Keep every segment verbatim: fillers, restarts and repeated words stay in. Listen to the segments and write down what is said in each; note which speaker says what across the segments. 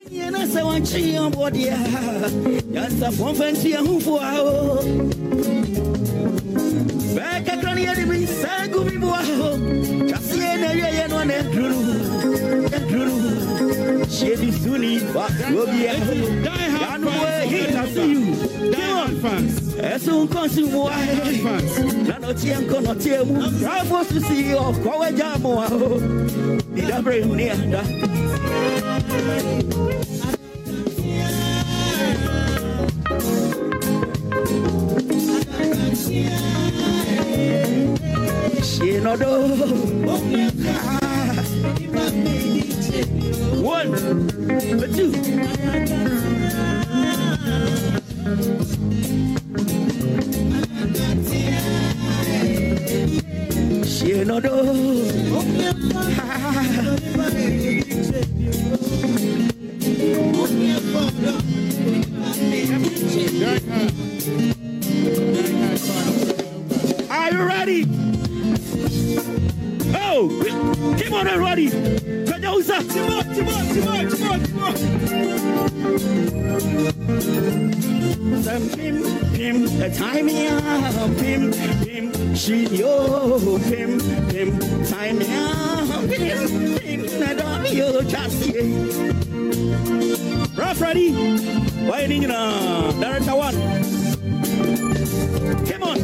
Speaker 1: Yena se wanchi on bodia. Yansa fonfenti hufu ao. Beka krani yedi mi sangu mi bua. Kasi yena ye no ne drulu. Ne drulu. Shedi suni wa obia. Yanu we hita see you. Die hard fans. Esu konsumu wa. Na no tienko no tiemu. Bravo to see you. Kwa jamu wa. Ida bring ni anda. She no do. One, two. She no do. Are you ready? Oh, come on, everybody. Come on, come on, come on, come on, come on, come on. Some pim, pim, the time ya, pim, pim, she yo, pim, pim, time ya, pim, pim, I don't you just see. Rough ready? Why you need uh, director one? Come on.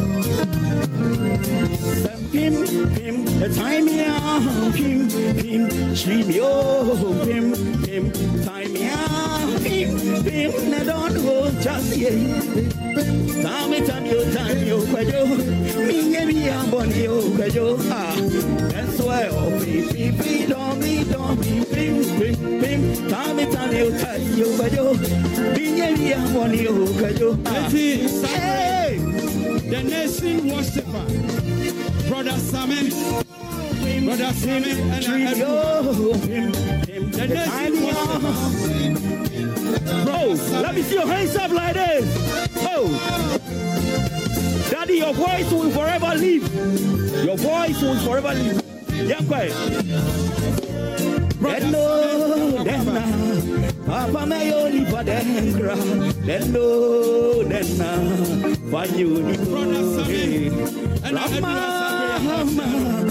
Speaker 1: Pim, pim, the time ya, pim, pim, she yo, pim, pim, time ya, pim, pim, I don't know just yet. Time it and you, time you, kwajo, me and me, I'm born you, kwajo, ah, that's why, oh, pim, pim, pim, don't be, don't be, pim, pim, pim, time it and you, time you, kwajo, me and me, I'm born you, kwajo, ah, hey,
Speaker 2: the nation worshiper. Brother Samuel, Brother Samuel, and the nation worshiper.
Speaker 1: Bro, let me see your hands up like this. Oh, Daddy, your voice will forever live. Your voice will forever live. Yeah, quiet. Hello, Denna. Papa may only for Dengra. Hello, Denna. For you,
Speaker 2: Brother Samuel, and
Speaker 1: Rama,